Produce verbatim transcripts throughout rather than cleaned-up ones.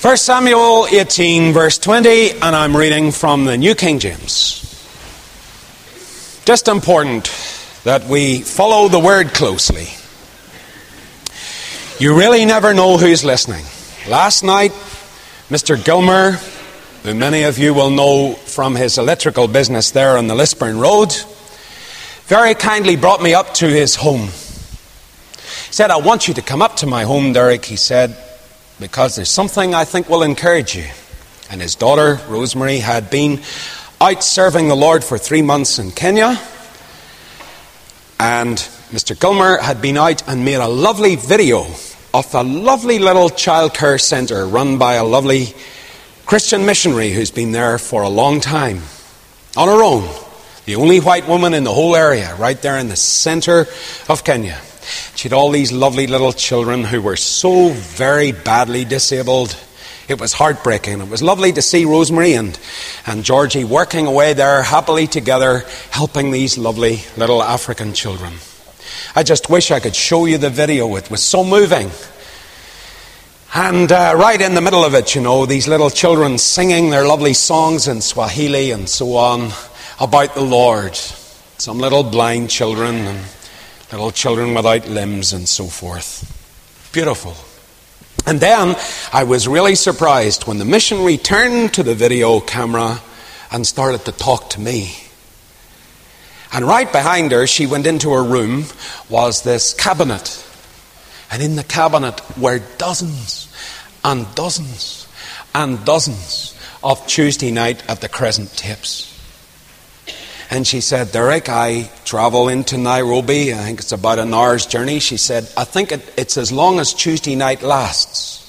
First Samuel eighteen, verse twenty, and I'm reading from the New King James. Just important that we follow the word closely. You really never know who's listening. Last night, Mister Gilmer, who many of you will know from his electrical business there on the Lisburn Road, very kindly brought me up to his home. He said, "I want you to come up to my home, Derek," he said, "because there's something I think will encourage you." And his daughter, Rosemary, had been out serving the Lord for three months in Kenya. And Mister Gilmer had been out and made a lovely video of a lovely little childcare centre run by a lovely Christian missionary who's been there for a long time. On her own. The only white woman in the whole area, right there in the centre of Kenya. She had all these lovely little children who were so very badly disabled. It was heartbreaking. It was lovely to see Rosemary and, and Georgie working away there happily together, helping these lovely little African children. I just wish I could show you the video. It was so moving. And uh, right in the middle of it, you know, these little children singing their lovely songs in Swahili and so on about the Lord. Some little blind children and little children without limbs and so forth. Beautiful. And then I was really surprised when the missionary turned to the video camera and started to talk to me. And right behind her, she went into her room, was this cabinet. And in the cabinet were dozens and dozens and dozens of Tuesday night at the Crescent tapes. And she said, "Derek, I travel into Nairobi. I think it's about an hour's journey." She said, "I think it, it's as long as Tuesday night lasts."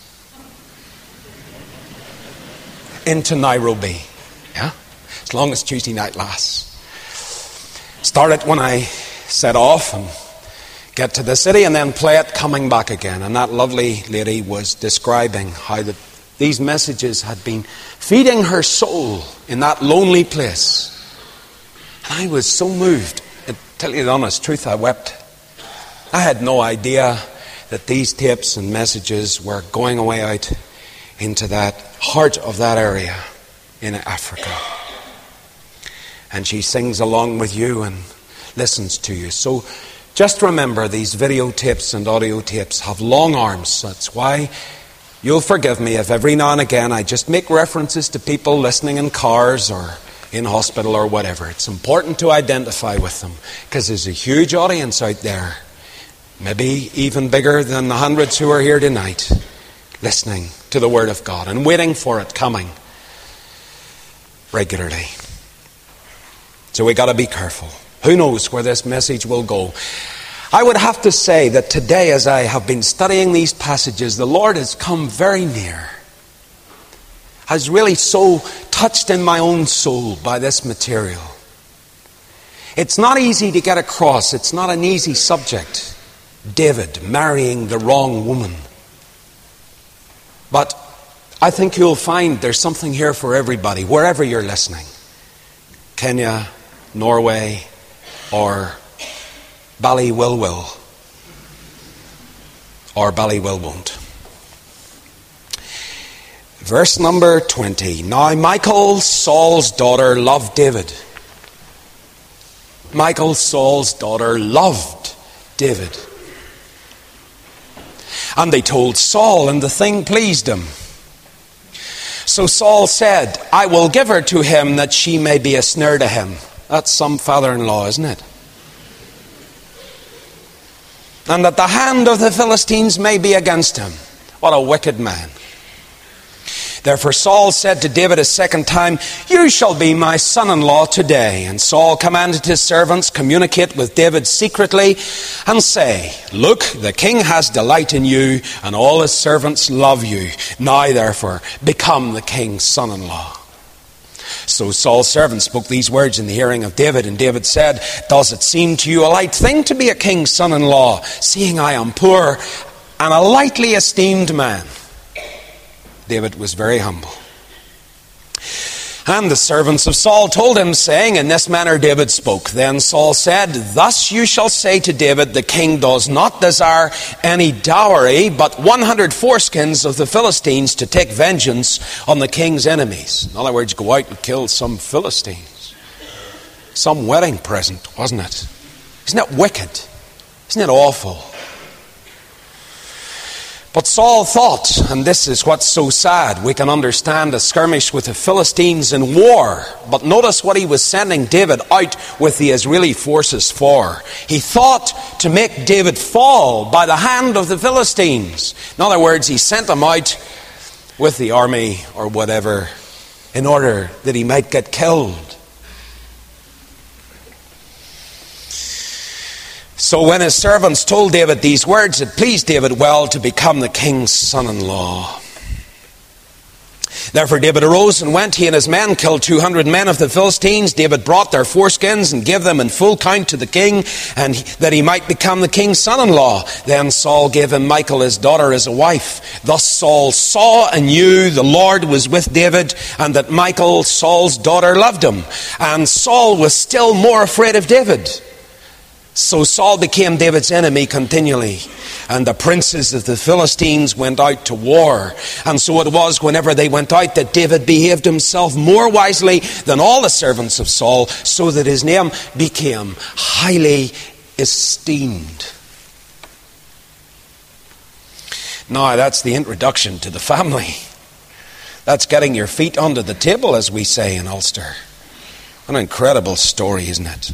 Into Nairobi. Yeah? As long as Tuesday night lasts. Start it when I set off and get to the city and then play it coming back again. And that lovely lady was describing how the, these messages had been feeding her soul in that lonely place. And I was so moved. To tell you the honest truth, I wept. I had no idea that these tapes and messages were going away out into that heart of that area in Africa. And she sings along with you and listens to you. So just remember, these videotapes and audio tapes have long arms. That's why you'll forgive me if every now and again I just make references to people listening in cars or in hospital or whatever. It's important to identify with them because there's a huge audience out there, maybe even bigger than the hundreds who are here tonight, listening to the Word of God and waiting for it coming regularly. So we got to be careful. Who knows where this message will go? I would have to say that today, as I have been studying these passages, the Lord has come very near. Has really so touched in my own soul by this material. It's not easy to get across. It's not an easy subject. David marrying the wrong woman. But I think you'll find there's something here for everybody, wherever you're listening. Kenya, Norway, or Ballywilwil, or Ballywilwon't. Verse number twenty. Now Michal, Saul's daughter, loved David. Michal, Saul's daughter, loved David. And they told Saul, and the thing pleased him. So Saul said, "I will give her to him that she may be a snare to him." That's some father-in-law, isn't it? "And that the hand of the Philistines may be against him." What a wicked man. Therefore Saul said to David a second time, "You shall be my son-in-law today." And Saul commanded his servants, "Communicate with David secretly and say, Look, the king has delight in you, and all his servants love you. Now therefore become the king's son-in-law." So Saul's servant spoke these words in the hearing of David. And David said, "Does it seem to you a light thing to be a king's son-in-law, seeing I am poor and a lightly esteemed man?" David was very humble. And the servants of Saul told him, saying, in this manner David spoke. Then Saul said, thus you shall say to David, the king does not desire any dowry, but one hundred foreskins of the Philistines to take vengeance on the king's enemies. In other words, go out and kill some Philistines. Some wedding present, wasn't it? Isn't it wicked? Isn't it awful? But Saul thought, and this is what's so sad, we can understand a skirmish with the Philistines in war. But notice what he was sending David out with the Israeli forces for. He thought to make David fall by the hand of the Philistines. In other words, he sent him out with the army or whatever in order that he might get killed. So when his servants told David these words, it pleased David well to become the king's son-in-law. Therefore David arose and went. He and his men killed two hundred men of the Philistines. David brought their foreskins and gave them in full count to the king, and that he might become the king's son-in-law. Then Saul gave him Michal his daughter as a wife. Thus Saul saw and knew the Lord was with David, and that Michal, Saul's daughter, loved him. And Saul was still more afraid of David. So Saul became David's enemy continually, and the princes of the Philistines went out to war. And so it was whenever they went out that David behaved himself more wisely than all the servants of Saul, so that his name became highly esteemed. Now that's the introduction to the family. That's getting your feet under the table, as we say in Ulster. An incredible story, isn't it?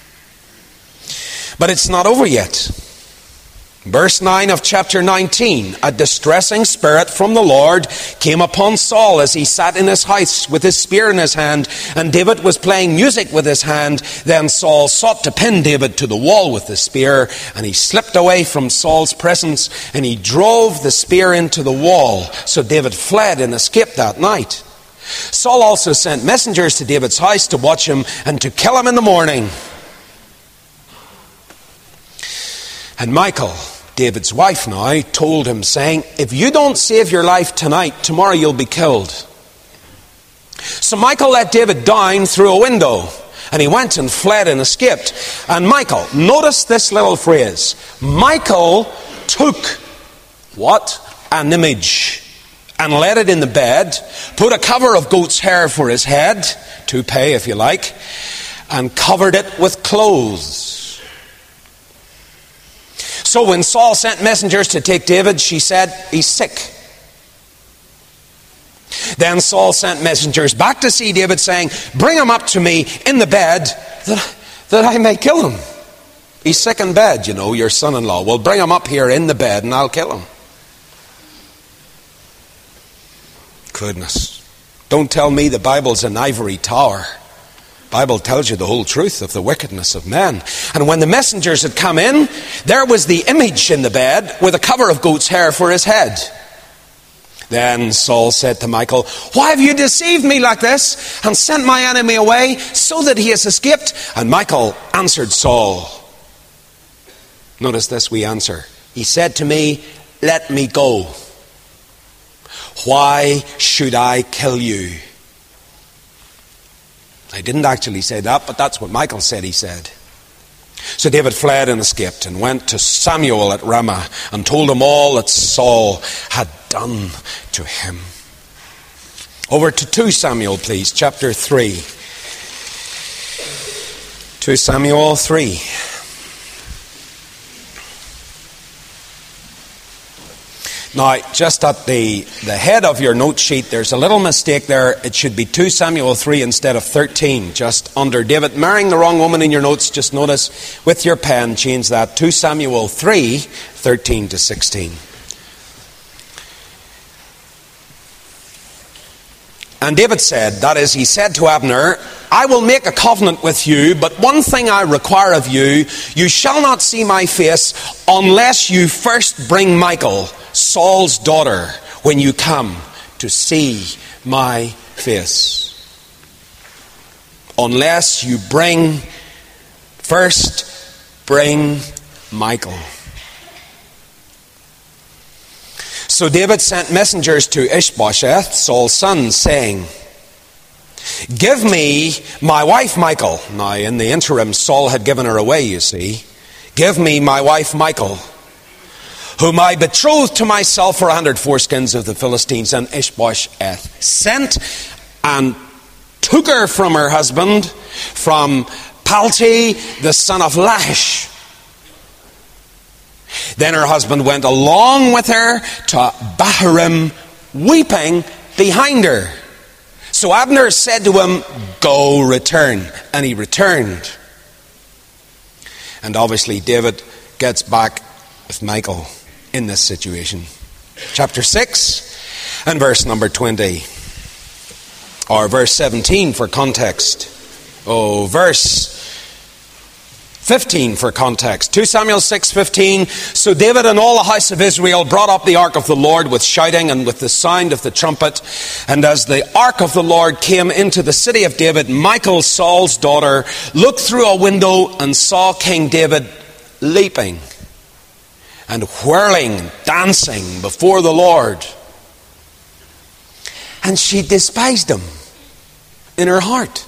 But it's not over yet. Verse nine of chapter nineteen. A distressing spirit from the Lord came upon Saul as he sat in his house with his spear in his hand, and David was playing music with his hand. Then Saul sought to pin David to the wall with the spear, and he slipped away from Saul's presence, and he drove the spear into the wall. So David fled and escaped that night. Saul also sent messengers to David's house to watch him and to kill him in the morning. And Michal, David's wife now, told him, saying, if you don't save your life tonight, tomorrow you'll be killed. So Michal let David down through a window, and he went and fled and escaped. And Michal, notice this little phrase, Michal took what? An image, and laid it in the bed, put a cover of goat's hair for his head, toupee if you like, and covered it with clothes. So when Saul sent messengers to take David, she said, he's sick. Then Saul sent messengers back to see David, saying, bring him up to me in the bed, that, that I may kill him. He's sick in bed, you know, your son-in-law. Well, bring him up here in the bed and I'll kill him. Goodness. Don't tell me the Bible's an ivory tower. The Bible tells you the whole truth of the wickedness of men. And when the messengers had come in, there was the image in the bed with a cover of goat's hair for his head. Then Saul said to Michal, why have you deceived me like this and sent my enemy away so that he has escaped? And Michal answered Saul. Notice this wee answer. He said to me, let me go. Why should I kill you? I didn't actually say that, but that's what Michal said he said. So David fled and escaped and went to Samuel at Ramah and told him all that Saul had done to him. Over to Second Samuel, please, chapter three. Second Samuel three. Now, just at the, the head of your note sheet, there's a little mistake there. It should be Second Samuel three instead of thirteen, just under David marrying the wrong woman in your notes. Just notice with your pen, change that. Second Samuel three, thirteen to sixteen. And David said, that is, he said to Abner, I will make a covenant with you, but one thing I require of you, you shall not see my face unless you first bring Michal, Saul's daughter, when you come to see my face. Unless you bring, first bring Michal. So David sent messengers to Ishbosheth, Saul's son, saying, Give me my wife Michal. Now, in the interim, Saul had given her away, you see. Give me my wife Michal, whom I betrothed to myself for a hundred foreskins of the Philistines. And Ishbosheth sent and took her from her husband, from Palti, the son of Lachish. Then her husband went along with her to Bahurim, weeping behind her. So Abner said to him, go, return. And he returned. And obviously David gets back with Michal in this situation. Chapter six and verse number twenty. Or verse seventeen for context. Oh, verse fifteen for context. Second Samuel six fifteen. So David and all the house of Israel brought up the ark of the Lord with shouting and with the sound of the trumpet. And as the ark of the Lord came into the city of David, Michal, Saul's daughter, looked through a window and saw King David leaping and whirling and dancing before the Lord. And she despised him in her heart.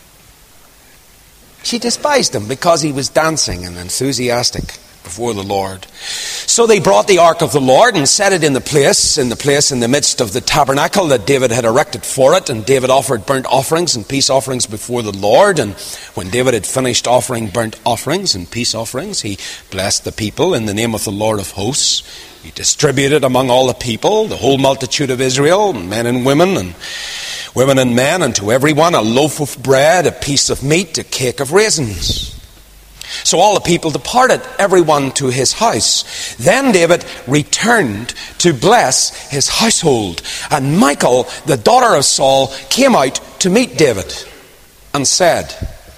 She despised him because he was dancing and enthusiastic before the Lord. So they brought the ark of the Lord and set it in the place, in the place in the midst of the tabernacle that David had erected for it. And David offered burnt offerings and peace offerings before the Lord. And when David had finished offering burnt offerings and peace offerings, he blessed the people in the name of the Lord of hosts. He distributed among all the people, the whole multitude of Israel, men and women, and women and men, and to everyone a loaf of bread, a piece of meat, a cake of raisins. So all the people departed, everyone to his house. Then David returned to bless his household. And Michal, the daughter of Saul, came out to meet David and said,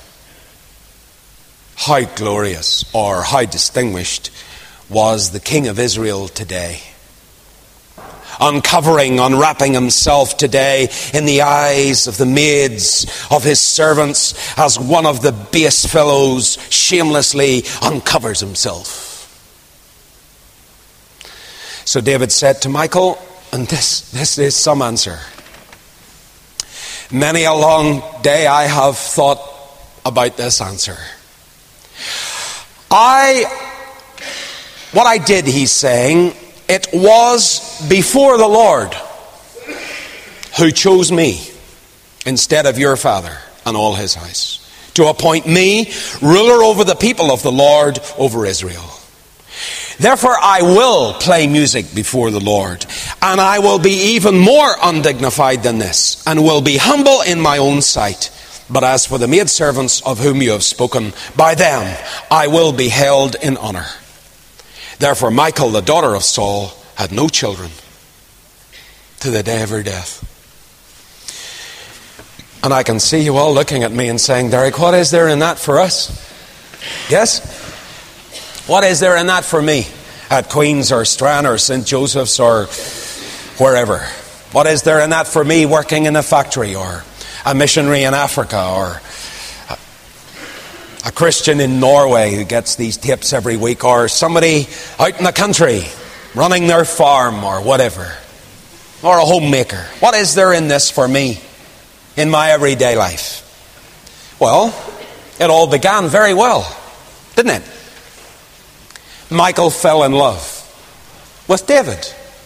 how glorious or how distinguished was the king of Israel today, uncovering, unwrapping himself today in the eyes of the maids of his servants, as one of the base fellows shamelessly uncovers himself. So David said to Michal, and this, this is some answer. Many a long day I have thought about this answer. I, what I did, he's saying, it was before the Lord who chose me instead of your father and all his house, to appoint me ruler over the people of the Lord, over Israel. Therefore I will play music before the Lord, and I will be even more undignified than this, and will be humble in my own sight. But as for the maidservants of whom you have spoken, by them I will be held in honor. Therefore Michal, the daughter of Saul, had no children to the day of her death. And I can see you all looking at me and saying, Derek, what is there in that for us? Yes? What is there in that for me at Queen's or Strand or Saint Joseph's or wherever? What is there in that for me working in a factory, or a missionary in Africa, or a Christian in Norway who gets these tips every week, or somebody out in the country running their farm or whatever, or a homemaker? What is there in this for me in my everyday life? Well, it all began very well, didn't it? Michal fell in love with David.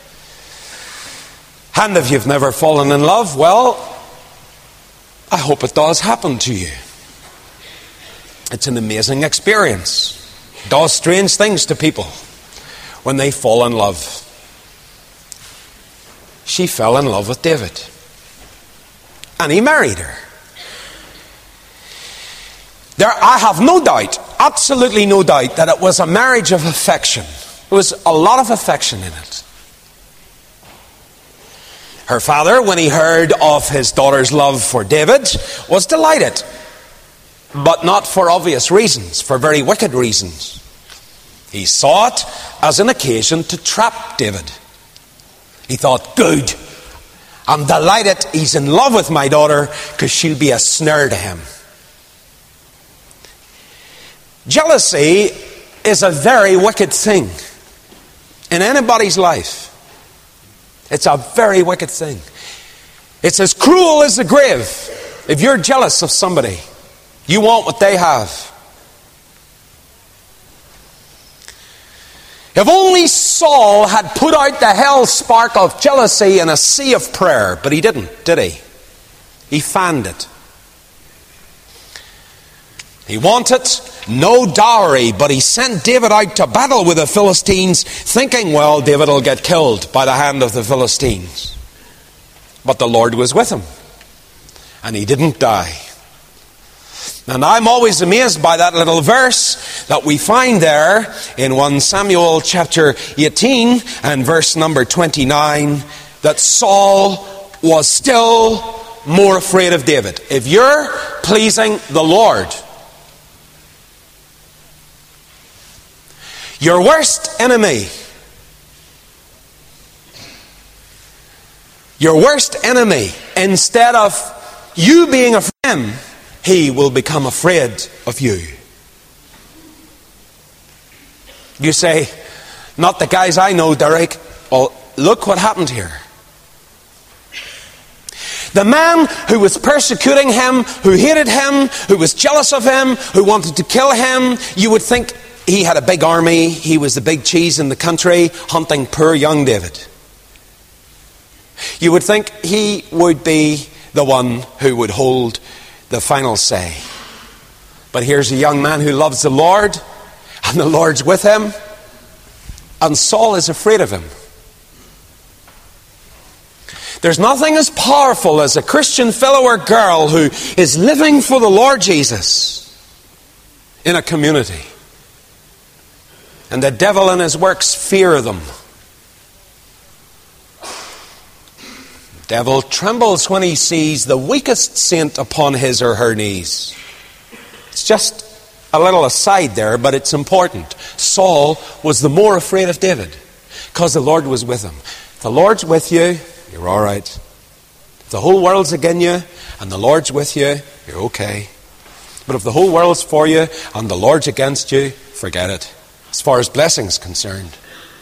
And if you've never fallen in love, well, I hope it does happen to you. It's an amazing experience. It does strange things to people when they fall in love. She fell in love with David, and he married her. There, I have no doubt, absolutely no doubt, that it was a marriage of affection. There was a lot of affection in it. Her father, when he heard of his daughter's love for David, was delighted. But not for obvious reasons, for very wicked reasons. He saw it as an occasion to trap David. He thought, good, I'm delighted he's in love with my daughter, because she'll be a snare to him. Jealousy is a very wicked thing in anybody's life. It's a very wicked thing. It's as cruel as the grave. if you're jealous of somebody, you want what they have. If only Saul had put out the hell spark of jealousy in a sea of prayer, but he didn't, did he? He fanned it. He wanted no dowry, but he sent David out to battle with the Philistines, thinking, well, David will get killed by the hand of the Philistines. But the Lord was with him, and he didn't die. And I'm always amazed by that little verse that we find there in First Samuel chapter eighteen and verse number twenty-nine, that Saul was still more afraid of David. If you're pleasing the Lord, your worst enemy, your worst enemy, instead of you being afraid of him, he will become afraid of you. You say, not the guys I know, Derek. Well, look what happened here. The man who was persecuting him, who hated him, who was jealous of him, who wanted to kill him, you would think he had a big army. He was the big cheese in the country, hunting poor young David. You would think he would be the one who would hold the final say. But here's a young man who loves the Lord, and the Lord's with him, and Saul is afraid of him. There's nothing as powerful as a Christian fellow or girl who is living for the Lord Jesus in a community, and the devil and his works fear them. The devil trembles when he sees the weakest saint upon his or her knees. It's just a little aside there, but it's important. Saul was the more afraid of David because the Lord was with him. If the Lord's with you, you're all right. If the whole world's against you and the Lord's with you, you're okay. But if the whole world's for you and the Lord's against you, forget it, as far as blessing's concerned.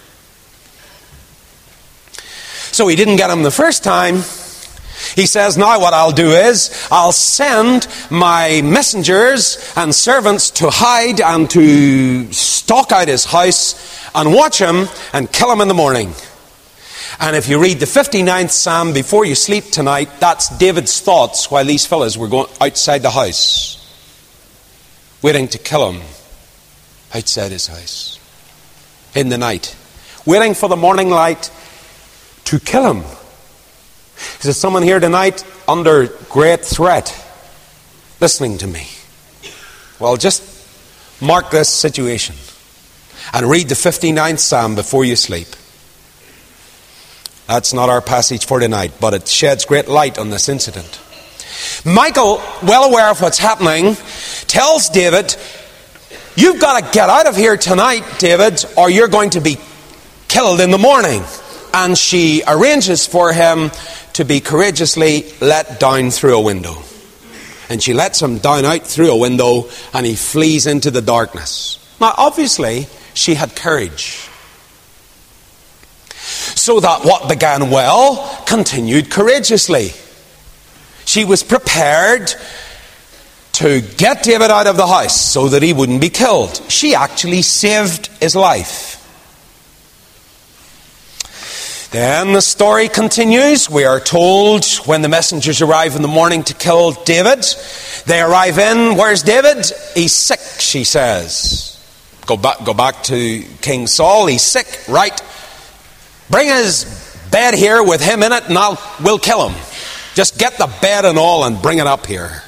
So he didn't get him the first time. He says, now what I'll do is, I'll send my messengers and servants to hide and to stalk out his house and watch him and kill him in the morning. And if you read the fifty-ninth Psalm before you sleep tonight, that's David's thoughts while these fellas were going outside the house, waiting to kill him outside his house in the night, waiting for the morning light to kill him. Is there someone here tonight under great threat listening to me? Well, just mark this situation and read the fifty-ninth Psalm before you sleep. That's not our passage for tonight, but it sheds great light on this incident. Michal, well aware of what's happening, tells David, you've got to get out of here tonight, David, or you're going to be killed in the morning. And she arranges for him to be courageously let down through a window. And she lets him down out through a window, and he flees into the darkness. Now, obviously, she had courage. So that what began well continued courageously. She was prepared to get David out of the house so that he wouldn't be killed. She actually saved his life. Then the story continues. We are told when the messengers arrive in the morning to kill David, they arrive in, where's David? He's sick, she says. Go back, go back to King Saul. He's sick, right? Bring his bed here with him in it and I'll, we'll kill him. Just get the bed and all and bring it up here.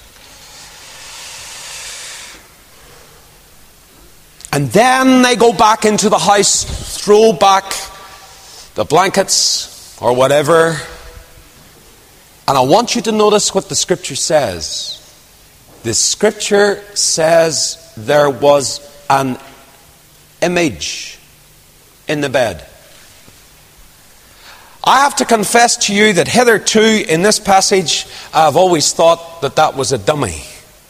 And then they go back into the house, throw back the blankets or whatever. And I want you to notice what the scripture says. The scripture says there was an image in the bed. I have to confess to you that hitherto in this passage I've always thought that that was a dummy.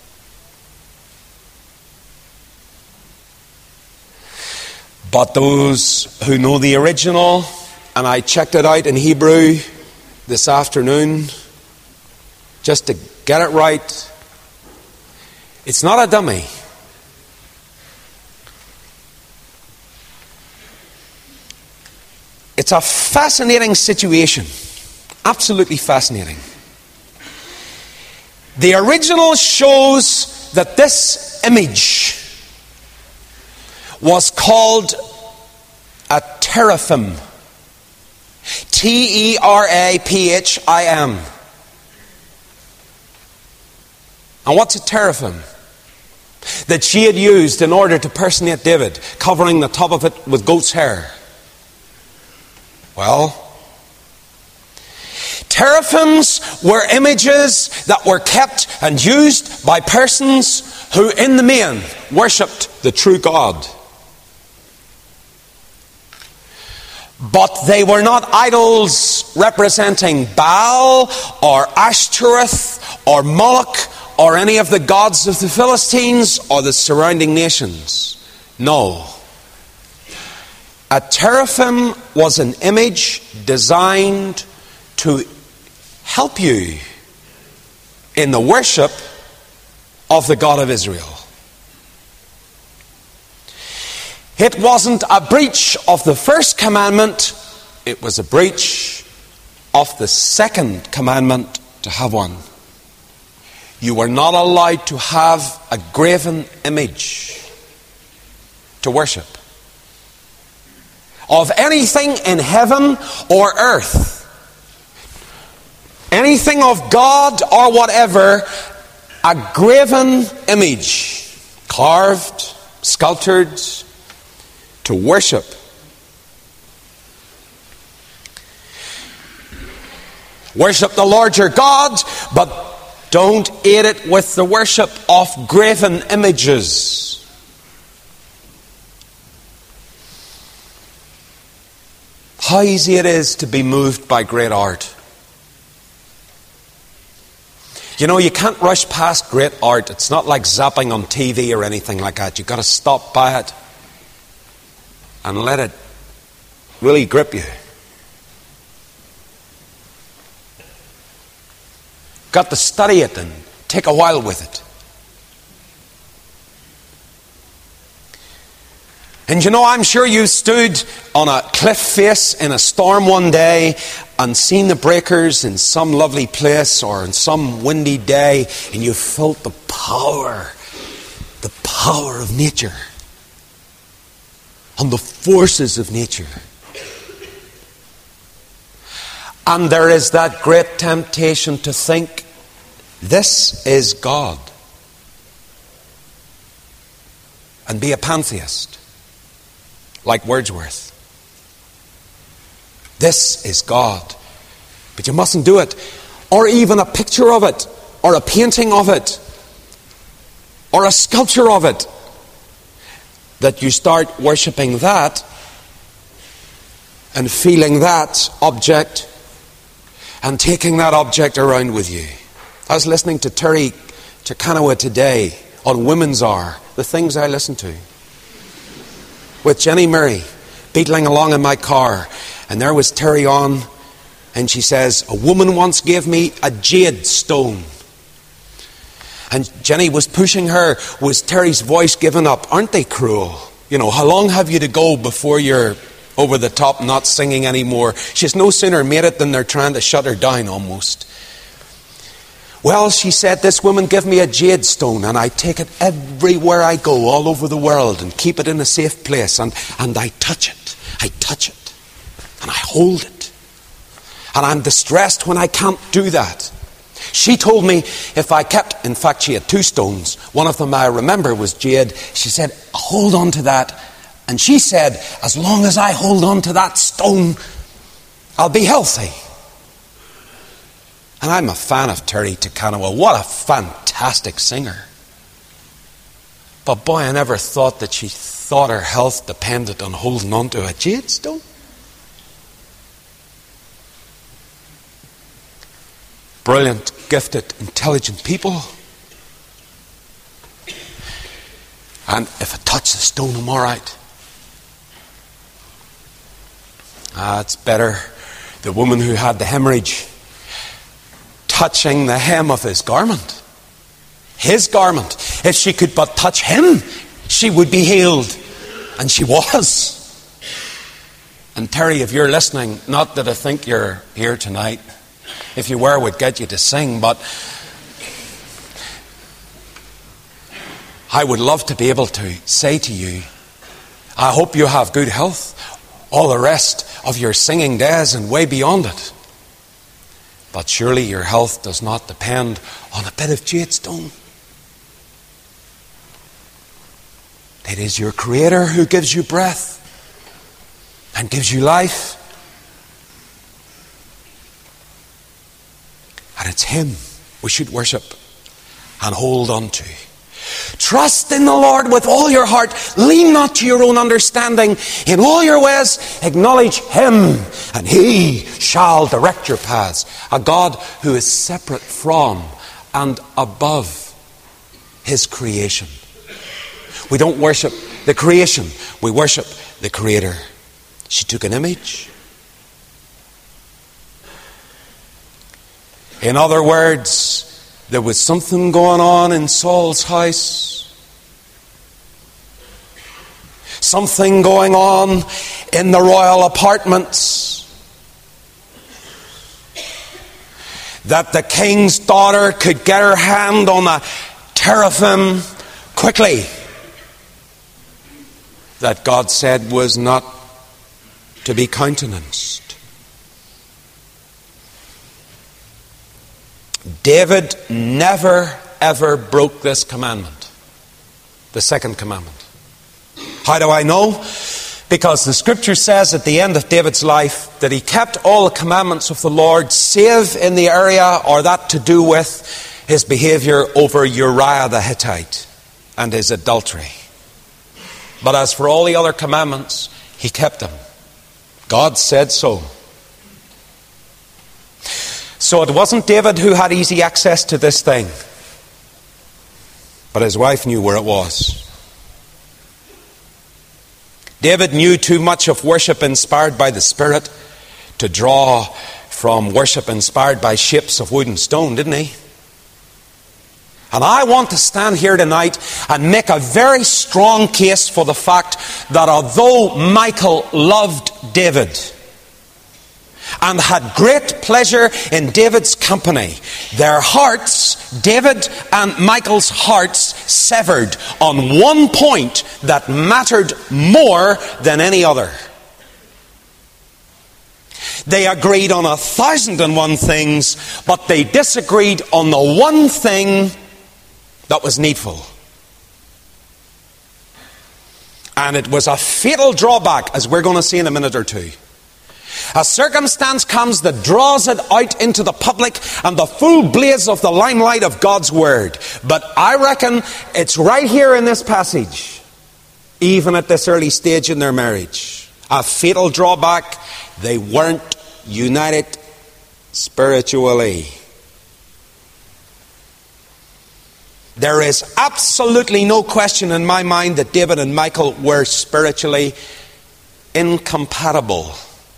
But those who know the original, and I checked it out in Hebrew this afternoon, just to get it right. It's not a dummy. It's a fascinating situation. Absolutely fascinating. The original shows that this image was called a teraphim. T E R A P H I M. And what's a teraphim? That she had used in order to personate David, covering the top of it with goat's hair. Well, teraphims were images that were kept and used by persons who in the main worshipped the true God. But they were not idols representing Baal or Ashtoreth or Moloch or any of the gods of the Philistines or the surrounding nations. No. A teraphim was an image designed to help you in the worship of the God of Israel. It wasn't a breach of the first commandment, it was a breach of the second commandment to have one. You were not allowed to have a graven image to worship of anything in heaven or earth. Anything of God or whatever, a graven image, carved, sculptured, to worship. Worship the Lord your God, but don't aid it with the worship of graven images. How easy it is to be moved by great art. You know, you can't rush past great art. It's not like zapping on T V or anything like that. You've got to stop by it and let it really grip you. Got to study it and take a while with it. And you know, I'm sure you stood on a cliff face in a storm one day and seen the breakers in some lovely place or in some windy day, and you felt the power, the power of nature and the forces of nature. And there is that great temptation to think, this is God, and be a pantheist, like Wordsworth. This is God. But you mustn't do it. Or even a picture of it, or a painting of it, or a sculpture of it. That you start worshipping that and feeling that object and taking that object around with you. I was listening to Terry Chakanawa today on Women's Hour, the things I listen to, with Jenny Murray beetling along in my car, and there was Terry on, and she says, a woman once gave me a jade stone. And Jenny was pushing her, was Terry's voice given up? Aren't they cruel? You know, how long have you to go before you're over the top, not singing anymore? She's no sooner made it than they're trying to shut her down almost. Well, she said, this woman gave me a jade stone, and I take it everywhere I go, all over the world, and keep it in a safe place, and, and I touch it. I touch it. And I hold it. And I'm distressed when I can't do that. She told me if I kept, in fact she had two stones, one of them I remember was jade. She said, hold on to that. And she said, as long as I hold on to that stone, I'll be healthy. And I'm a fan of Terry Chakanawa. What a fantastic singer. But boy, I never thought that she thought her health depended on holding on to a jade stone. Brilliant, gifted, intelligent people. And if I touch the stone, I'm all right. Ah, it's better. The woman who had the hemorrhage touching the hem of his garment. His garment. If she could but touch him, she would be healed. And she was. And Terry, if you're listening, not that I think you're here tonight. If you were, we'd get you to sing, but I would love to be able to say to you, I hope you have good health all the rest of your singing days and way beyond it. But surely your health does not depend on a bit of jadestone. It is your Creator who gives you breath and gives you life. And it's Him we should worship and hold on to. Trust in the Lord with all your heart. Lean not to your own understanding. In all your ways, acknowledge Him, and He shall direct your paths. A God who is separate from and above His creation. We don't worship the creation. We worship the Creator. She took an image. In other words, there was something going on in Saul's house. Something going on in the royal apartments. That the king's daughter could get her hand on a teraphim quickly. That God said was not to be countenanced. David never ever broke this commandment. The second commandment. How do I know? Because the scripture says at the end of David's life that he kept all the commandments of the Lord, save in the area or that to do with his behavior over Uriah the Hittite and his adultery. But as for all the other commandments, he kept them. God said so. So it wasn't David who had easy access to this thing, but his wife knew where it was. David knew too much of worship inspired by the Spirit to draw from worship inspired by shapes of wood and stone, didn't he? And I want to stand here tonight and make a very strong case for the fact that although Michal loved David and had great pleasure in David's company, their hearts, David and Michal's hearts, severed on one point that mattered more than any other. They agreed on a thousand and one things, but they disagreed on the one thing that was needful. And it was a fatal drawback, as we're going to see in a minute or two. A circumstance comes that draws it out into the public and the full blaze of the limelight of God's Word. But I reckon it's right here in this passage, even at this early stage in their marriage. A fatal drawback: they weren't united spiritually. There is absolutely no question in my mind that David and Michal were spiritually incompatible.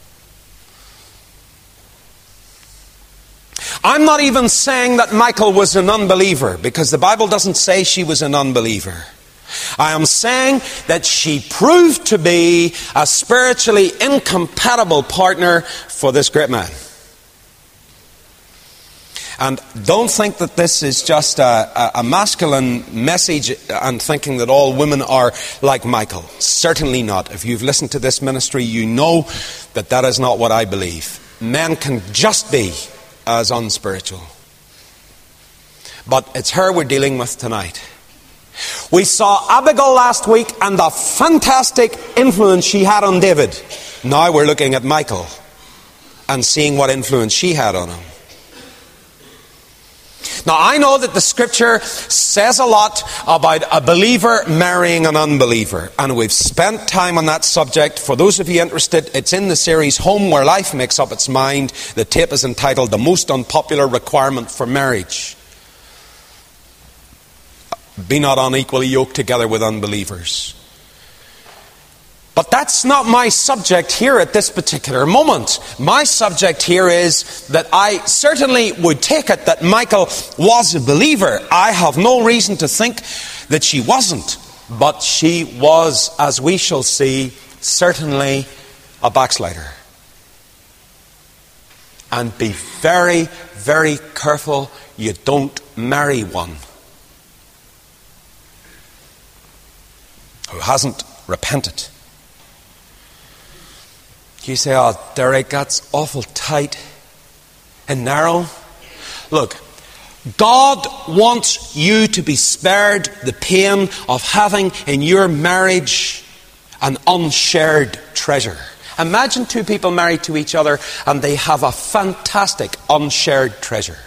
I'm not even saying that Michal was an unbeliever, because the Bible doesn't say she was an unbeliever. I am saying that she proved to be a spiritually incompatible partner for this great man. And don't think that this is just a, a masculine message and thinking that all women are like Michal. Certainly not. If you've listened to this ministry, you know that that is not what I believe. Men can just be as unspiritual. But it's her we're dealing with tonight. We saw Abigail last week and the fantastic influence she had on David. Now we're looking at Michal and seeing what influence she had on him. Now, I know that the scripture says a lot about a believer marrying an unbeliever, and we've spent time on that subject. For those of you interested, it's in the series Home Where Life Makes Up Its Mind. The tape is entitled The Most Unpopular Requirement for Marriage. Be not unequally yoked together with unbelievers. But that's not my subject here at this particular moment. My subject here is that I certainly would take it that Michal was a believer. I have no reason to think that she wasn't. But she was, as we shall see, certainly a backslider. And be very, very careful you don't marry one who hasn't repented. You say, oh, Derek, that's awful tight and narrow. Look, God wants you to be spared the pain of having in your marriage an unshared treasure. Imagine two people married to each other and they have a fantastic unshared treasure.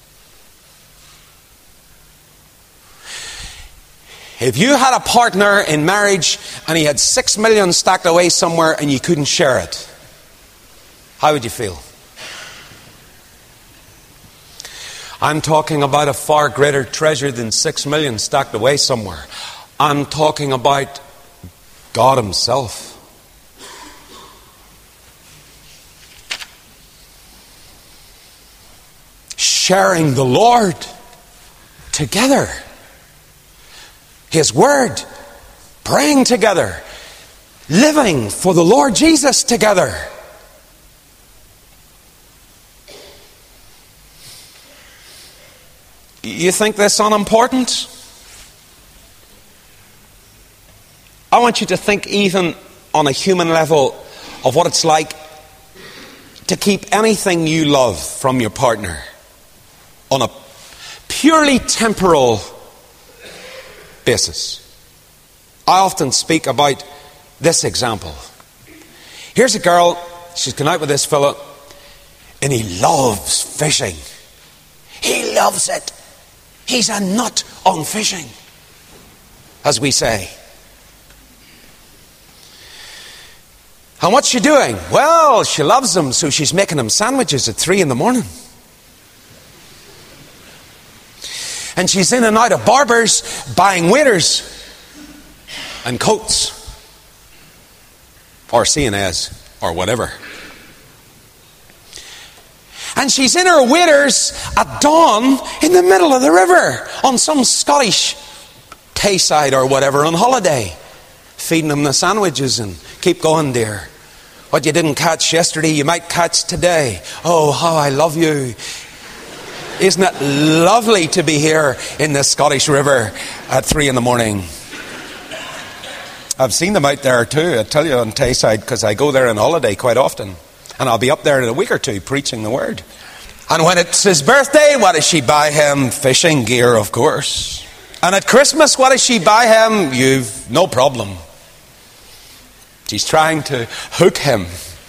If you had a partner in marriage and he had six million stacked away somewhere and you couldn't share it, how would you feel? I'm talking about a far greater treasure than six million stacked away somewhere. I'm talking about God Himself. Sharing the Lord together. His Word. Praying together. Living for the Lord Jesus together. You think this unimportant? I want you to think even on a human level of what it's like to keep anything you love from your partner on a purely temporal basis. I often speak about this example. Here's a girl, she's gone out with this fella, and he loves fishing. He loves it. He's a nut on fishing, as we say. And what's she doing? Well, she loves him, so she's making him sandwiches at three in the morning. And she's in and out of barbers buying waiters and coats or C and A's or whatever. And she's in her waiters at dawn in the middle of the river on some Scottish Tayside or whatever on holiday, feeding them the sandwiches and keep going, dear. What you didn't catch yesterday, you might catch today. Oh, how I love you. Isn't it lovely to be here in the Scottish River at three in the morning? I've seen them out there too, I tell you, on Tayside, because I go there on holiday quite often. And I'll be up there in a week or two preaching the word. And when it's his birthday, what does she buy him? Fishing gear, of course. And at Christmas, what does she buy him? You've no problem. She's trying to hook him.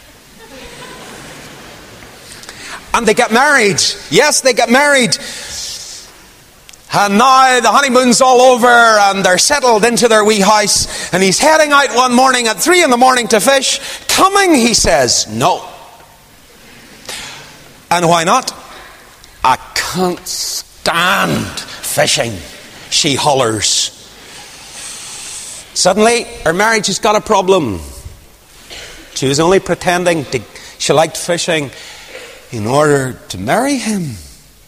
And they get married. Yes, they get married. And now the honeymoon's all over and they're settled into their wee house. And he's heading out one morning at three in the morning to fish. Coming, he says, no. And why not? I can't stand fishing, she hollers. Suddenly, her marriage has got a problem. She was only pretending to, she liked fishing in order to marry him.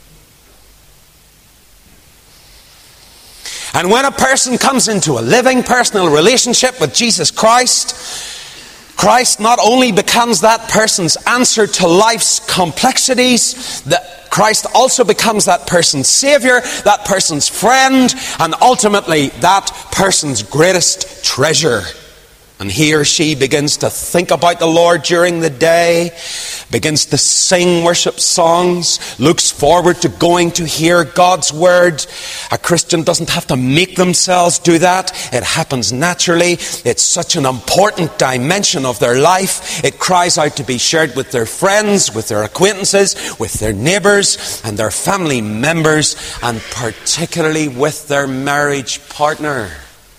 And when a person comes into a living personal relationship with Jesus Christ, Christ not only becomes that person's answer to life's complexities, that Christ also becomes that person's Savior, that person's friend, and ultimately that person's greatest treasure. And he or she begins to think about the Lord during the day, begins to sing worship songs, looks forward to going to hear God's word. A Christian doesn't have to make themselves do that. It happens naturally. It's such an important dimension of their life. It cries out to be shared with their friends, with their acquaintances, with their neighbours and their family members, and particularly with their marriage partner.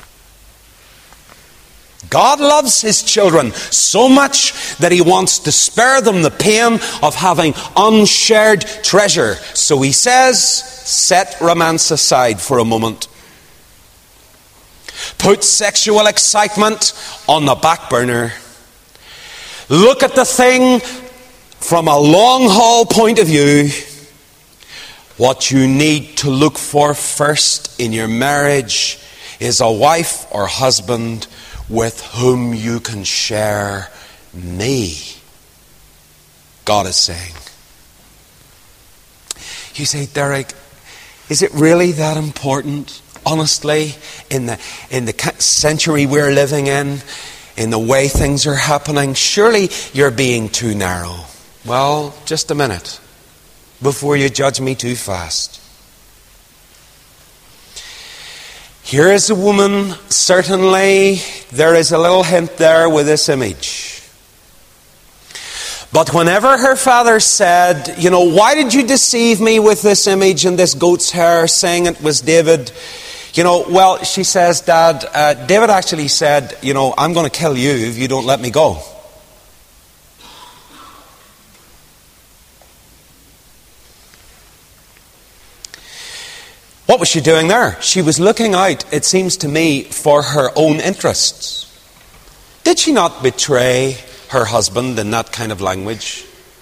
God loves His children so much that He wants to spare them the pain of having unshared treasure. So He says, set romance aside for a moment. Put sexual excitement on the back burner. Look at the thing from a long haul point of view. What you need to look for first in your marriage is a wife or husband with whom you can share me, God is saying. You say, Derek, is it really that important? Honestly, in the in the century we're living in, in the way things are happening, surely you're being too narrow. Well, just a minute before you judge me too fast. Here is a woman, certainly there is a little hint there with this image. But whenever her father said, you know, why did you deceive me with this image and this goat's hair, saying it was David? You know, well, she says, Dad, uh, David actually said, you know, I'm going to kill you if you don't let me go. What was she doing there? She was looking out, it seems to me, for her own interests. Did she not betray her husband in that kind of language?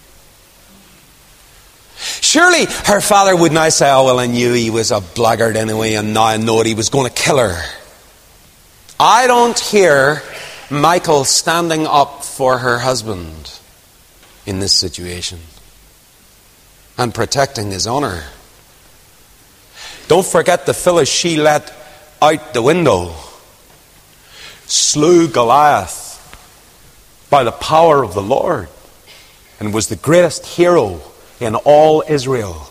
Surely her father would now say, oh, well, I knew he was a blackguard anyway, and now I know it, he was going to kill her. I don't hear Michal standing up for her husband in this situation and protecting his honor. Don't forget the Phyllis she let out the window slew Goliath by the power of the Lord and was the greatest hero in all Israel.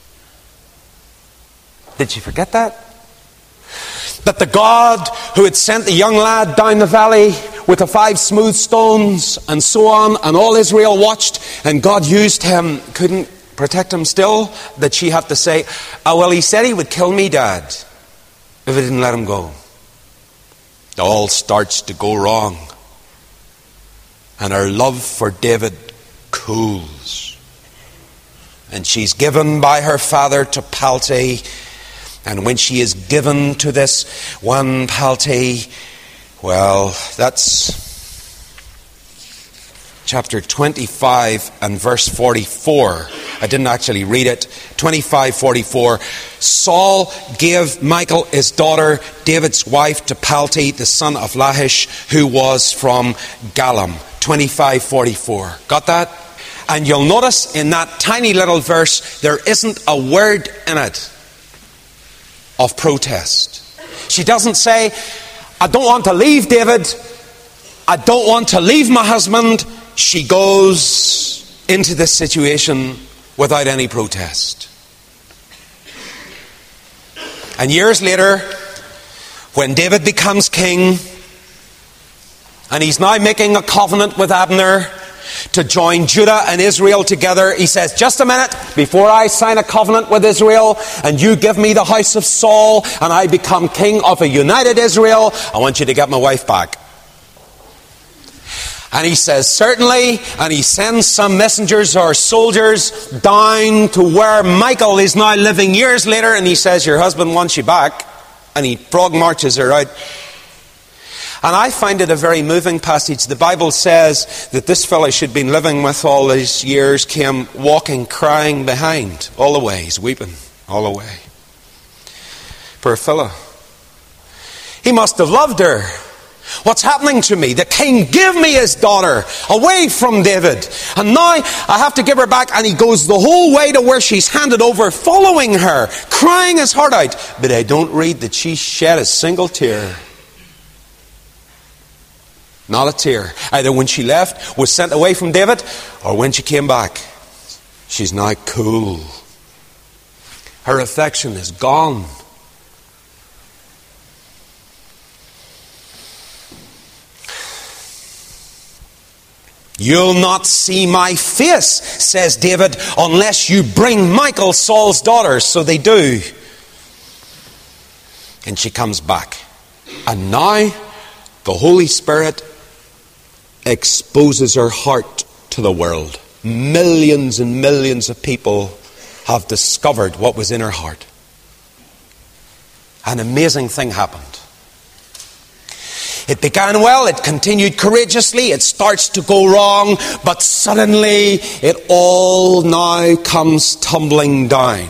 Did you forget that? That the God who had sent the young lad down the valley with the five smooth stones and so on, and all Israel watched, and God used him, couldn't protect him still, that she had to say, oh, well, he said he would kill me, Dad, if I didn't let him go. It all starts to go wrong. And her love for David cools. And she's given by her father to Palti. And when she is given to this one Palti, well, that's chapter twenty-five and verse forty-four. I didn't actually read it. twenty-five forty-four. Saul gave Michal, his daughter, David's wife, to Palti, the son of Lachish, who was from Galim. twenty-five forty-four. Got that? And you'll notice in that tiny little verse, there isn't a word in it of protest. She doesn't say, I don't want to leave David. I don't want to leave my husband. She goes into this situation without any protest. And years later, when David becomes king, and he's now making a covenant with Abner to join Judah and Israel together, he says, just a minute, before I sign a covenant with Israel and you give me the house of Saul and I become king of a united Israel, I want you to get my wife back. And he says, certainly, and he sends some messengers or soldiers down to where Michal is now living years later, and he says, your husband wants you back, and he frog marches her out. And I find it a very moving passage. The Bible says that this fellow she'd been living with all these years came walking, crying behind, all the way. He's weeping all the way. Poor fellow. He must have loved her. What's happening to me? The king gave me his daughter away from David, and now I have to give her back. And he goes the whole way to where she's handed over, following her, crying his heart out. But I don't read that she shed a single tear. Not a tear. Either when she left, was sent away from David, or when she came back. She's now cool. Her affection is gone. You'll not see my face, says David, unless you bring Michal, Saul's daughter. So they do. And she comes back. And now the Holy Spirit exposes her heart to the world. Millions and millions of people have discovered what was in her heart. An amazing thing happened. It began well, it continued courageously, it starts to go wrong, but suddenly it all now comes tumbling down.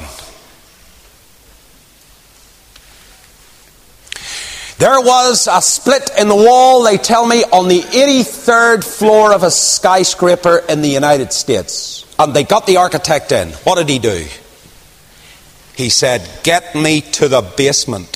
There was a split in the wall, they tell me, on the eighty-third floor of a skyscraper in the United States. And they got the architect in. What did he do? He said, "Get me to the basement.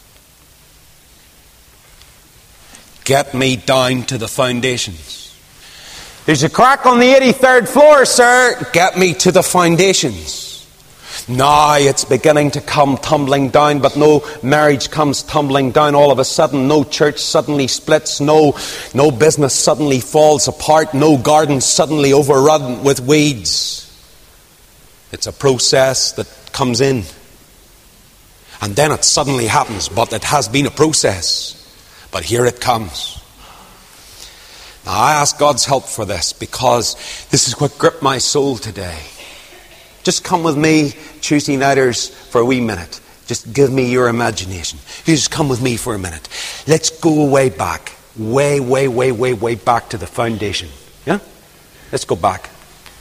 Get me down to the foundations." There's a crack on the eighty-third floor, sir. Get me to the foundations. Now it's beginning to come tumbling down, but no marriage comes tumbling down all of a sudden. No church suddenly splits. No, no business suddenly falls apart. No garden suddenly overrun with weeds. It's a process that comes in. And then it suddenly happens, but it has been a process. But here it comes. Now I ask God's help for this, because this is what gripped my soul today. Just come with me, Tuesday nighters, for a wee minute. Just give me your imagination. You just come with me for a minute. Let's go way back. Way, way, way, way, way back to the foundation. Yeah? Let's go back.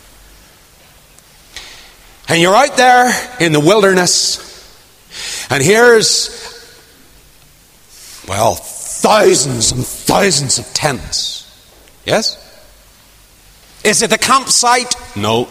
And you're out there in the wilderness. And here's, well, thousands and thousands of tents. Yes? Is it a campsite? No.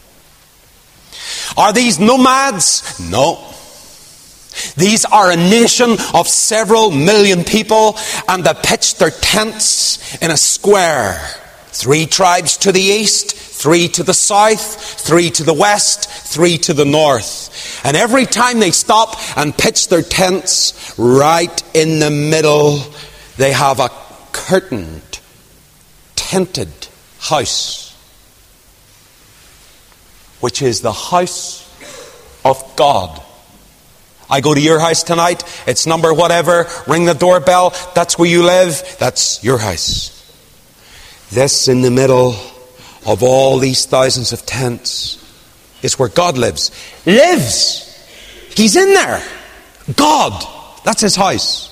Are these nomads? No. These are a nation of several million people, and they pitched their tents in a square. Three tribes to the east, three to the south, three to the west, three to the north. And every time they stop and pitch their tents, right in the middle, they have a curtained, tented house, which is the house of God. I go to your house tonight, it's number whatever, ring the doorbell, that's where you live, that's your house. This in the middle of all these thousands of tents is where God lives. Lives! He's in there. God, that's his house.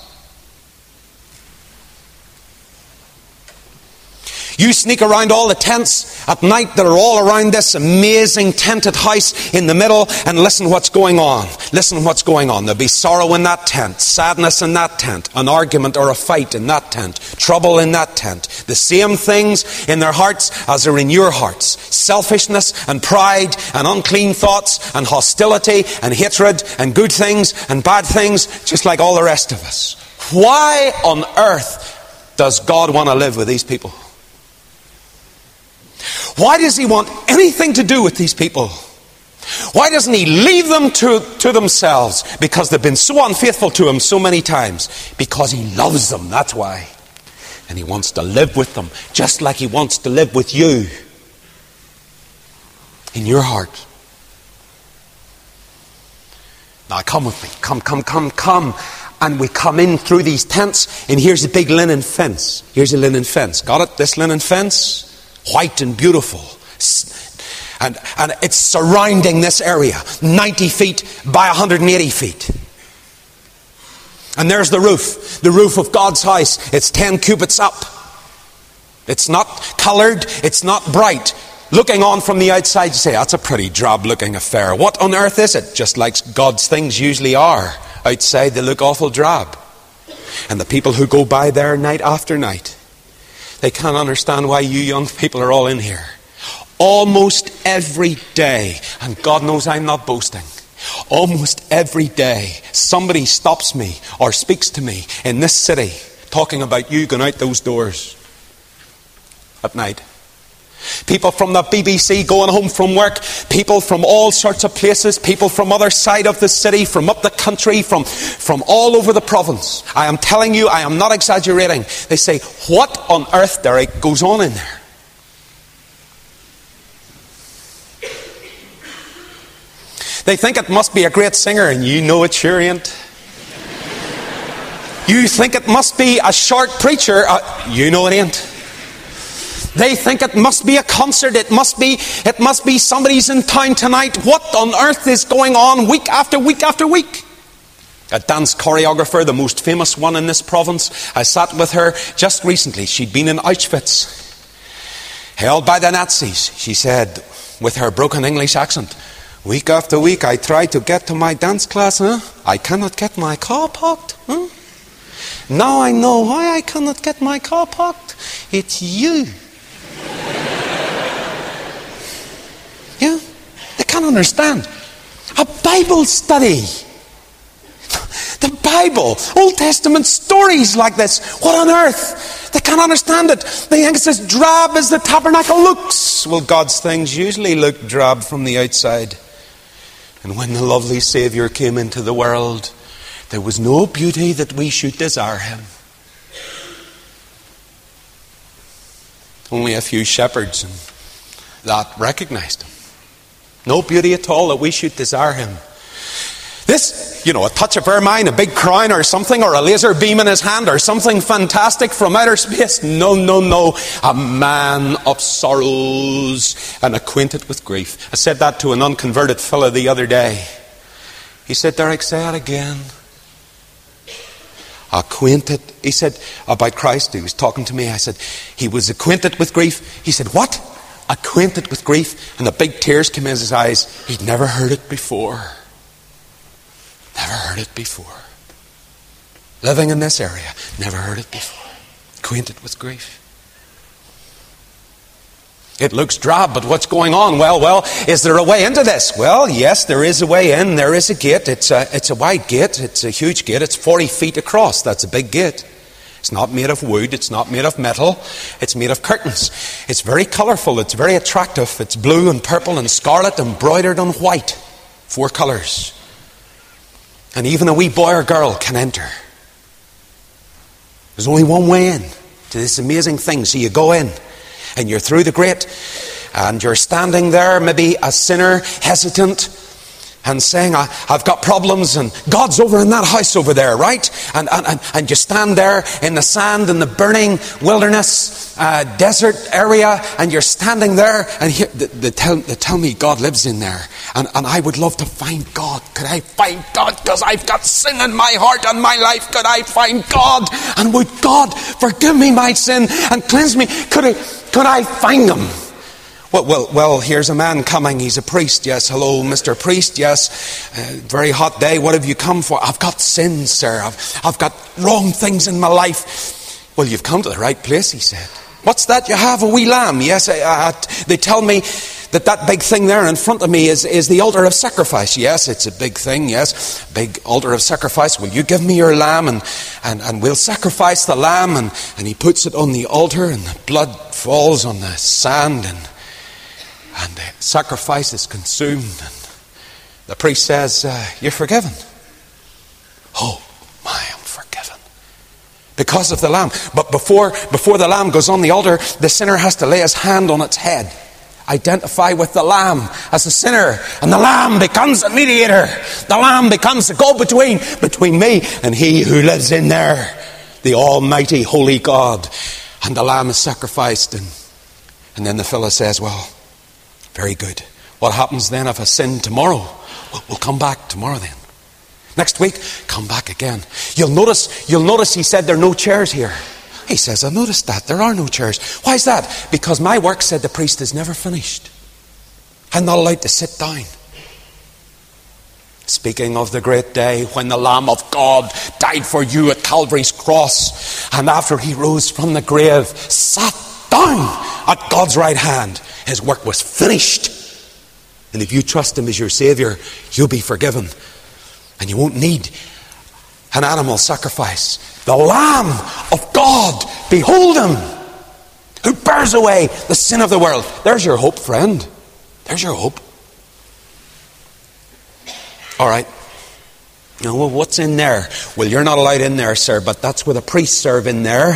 You sneak around all the tents at night that are all around this amazing tented house in the middle, and listen what's going on. Listen what's going on. There'll be sorrow in that tent, sadness in that tent, an argument or a fight in that tent, trouble in that tent. The same things in their hearts as are in your hearts. Selfishness and pride and unclean thoughts and hostility and hatred and good things and bad things, just like all the rest of us. Why on earth does God want to live with these people? Why does he want anything to do with these people? Why doesn't he leave them to, to themselves? Because they've been so unfaithful to him so many times. Because he loves them, that's why. And he wants to live with them, just like he wants to live with you. In your heart. Now come with me. Come, come, come, come. And we come in through these tents, and here's a big linen fence. Here's a linen fence. Got it? This linen fence? White and beautiful. And, and it's surrounding this area. ninety feet by one hundred eighty feet. And there's the roof. The roof of God's house. It's ten cubits up. It's not coloured. It's not bright. Looking on from the outside, you say, that's a pretty drab looking affair. What on earth is it? Just like God's things usually are. Outside they look awful drab. And the people who go by there night after night, they can't understand why you young people are all in here. Almost every day, and God knows I'm not boasting, almost every day somebody stops me or speaks to me in this city talking about you going out those doors at night. People from the B B C going home from work, people from all sorts of places, people from other side of the city, from up the country, from, from all over the province. I am telling you, I am not exaggerating. They say, what on earth, Derek, goes on in there? They think it must be a great singer, and you know it sure ain't. You think it must be a short preacher, uh, you know it ain't. They think it must be a concert. It must be, it must be somebody's in town tonight. What on earth is going on week after week after week? A dance choreographer, the most famous one in this province. I sat with her just recently. She'd been in Auschwitz, held by the Nazis. She said, with her broken English accent, "Week after week I try to get to my dance class, huh? I cannot get my car parked, huh? Now I know why I cannot get my car parked. It's you." Yeah, they can't understand. A Bible study. The Bible, Old Testament stories like this. What on earth? They can't understand it. They think it's as drab as the tabernacle looks. Well, God's things usually look drab from the outside. And when the lovely Saviour came into the world, there was no beauty that we should desire him. Only a few shepherds and that recognized him. No beauty at all that we should desire him. This, you know, a touch of ermine, a big crown or something, or a laser beam in his hand, or something fantastic from outer space. No, no, no. A man of sorrows and acquainted with grief. I said that to an unconverted fellow the other day. He said, "Derek, say it again." Acquainted. He said about Christ. He was talking to me. I said, he was acquainted with grief. He said, "What? Acquainted with grief?" And the big tears came in his eyes. He'd never heard it before. Never heard it before. Living in this area, never heard it before. Acquainted with grief. It looks drab, but what's going on? Well, well, is there a way into this? Well, yes, there is a way in. There is a gate. It's a, it's a wide gate. It's a huge gate. It's forty feet across. That's a big gate. It's not made of wood. It's not made of metal. It's made of curtains. It's very colourful. It's very attractive. It's blue and purple and scarlet, embroidered on white. Four colours. And even a wee boy or girl can enter. There's only one way in to this amazing thing. So you go in and you're through the grate and you're standing there, maybe a sinner, hesitant, and saying, I, I've got problems, and God's over in that house over there, right? And, and, and you stand there in the sand, in the burning wilderness, uh, desert area, and you're standing there, and here, they, they, tell, they tell me God lives in there. And, and I would love to find God. Could I find God? Because I've got sin in my heart and my life. Could I find God? And would God forgive me my sin and cleanse me? Could I, could I find him? Well, well, well, here's a man coming. He's a priest. Yes, hello, Mister Priest. Yes, uh, very hot day. What have you come for? I've got sins, sir. I've, I've got wrong things in my life. Well, you've come to the right place, he said. What's that you have? A wee lamb? Yes, I, I, they tell me that that big thing there in front of me is, is the altar of sacrifice. Yes, it's a big thing, yes. Big altar of sacrifice. Will you give me your lamb and, and, and we'll sacrifice the lamb? And, and he puts it on the altar and the blood falls on the sand and And the sacrifice is consumed. And the priest says, uh, you're forgiven. Oh, my, I'm forgiven. Because of the lamb. But before, before the lamb goes on the altar, the sinner has to lay his hand on its head. Identify with the lamb as a sinner. And the lamb becomes a mediator. The lamb becomes a go-between between me and he who lives in there. The almighty, holy God. And the lamb is sacrificed. And, and then the fellow says, well, very good. What happens then if I sin tomorrow? We'll, we'll come back tomorrow then. Next week, come back again. You'll notice, you'll notice he said there are no chairs here. He says, I noticed that. There are no chairs. Why is that? Because my work, said the priest, is never finished. I'm not allowed to sit down. Speaking of the great day when the Lamb of God died for you at Calvary's cross, and after he rose from the grave, sat down at God's right hand. His work was finished. And if you trust him as your Saviour, you'll be forgiven. And you won't need an animal sacrifice. The Lamb of God, behold him, who bears away the sin of the world. There's your hope, friend. There's your hope. All right. Now, well, what's in there? Well, you're not allowed in there, sir, but that's where the priests serve in there.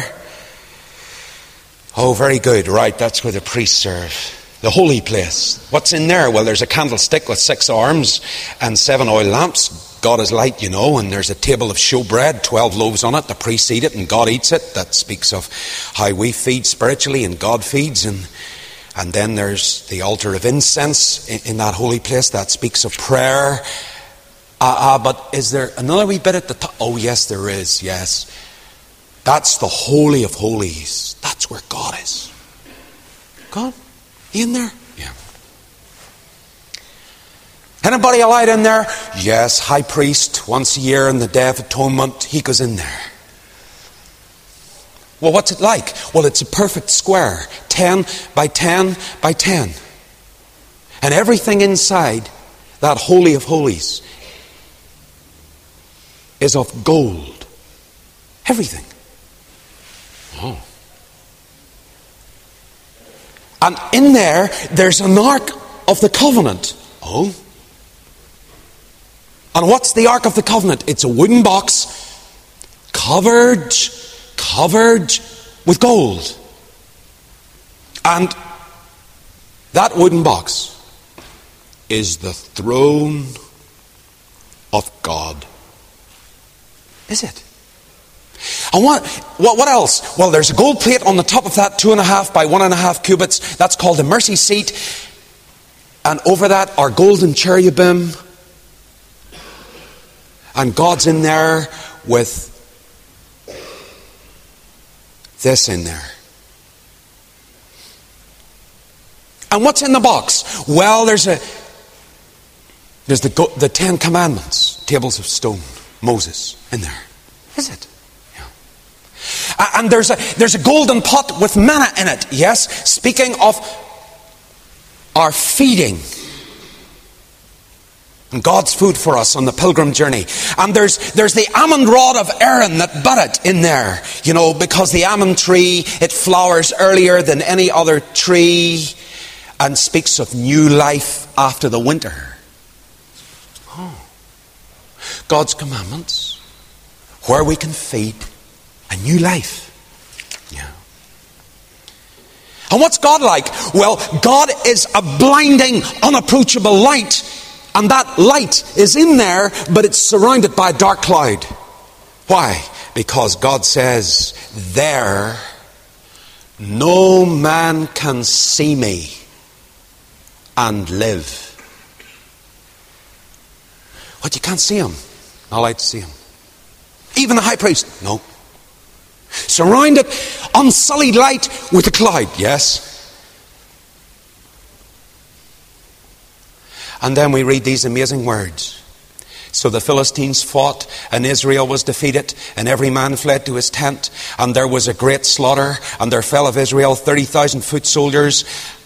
Oh, very good. Right, that's where the priests serve. The holy place. What's in there? Well, there's a candlestick with six arms and seven oil lamps. God is light, you know, and there's a table of showbread, twelve loaves on it. The priests eat it and God eats it. That speaks of how we feed spiritually and God feeds. And and then there's the altar of incense in, in that holy place. That speaks of prayer ah, uh, but is there another wee bit at the top? Oh, yes, there is, yes. That's the Holy of Holies. That's where God is. God? He in there? Yeah. Anybody allowed in there? Yes, high priest, once a year on the Day of Atonement, he goes in there. Well, what's it like? Well, it's a perfect square. ten by ten by ten. And everything inside that Holy of Holies is of gold. Everything. Oh. And in there, there's an Ark of the Covenant. Oh. And what's the Ark of the Covenant? It's a wooden box covered, covered with gold. And that wooden box is the throne of God. Is it? And what, what, what else? Well, there's a gold plate on the top of that, two and a half by one and a half cubits. That's called the mercy seat. And over that are golden cherubim. And God's in there with this in there. And what's in the box? Well, there's a there's the the Ten Commandments, tables of stone, Moses in there. Is it? Yeah. And there's a there's a golden pot with manna in it. Yes, speaking of our feeding. And God's food for us on the pilgrim journey. And there's there's the almond rod of Aaron that budded in there. You know, because the almond tree, it flowers earlier than any other tree and speaks of new life after the winter. Oh. God's commandments, where we can feed a new life. Yeah. And what's God like? Well, God is a blinding, unapproachable light. And that light is in there, but it's surrounded by a dark cloud. Why? Because God says, there no man can see me and live. What, you can't see him? Not allowed to see him. Even the high priest? No. Surrounded, unsullied light with a cloud? Yes. And then we read these amazing words. So the Philistines fought, and Israel was defeated, and every man fled to his tent, and there was a great slaughter, and there fell of Israel thirty thousand foot soldiers.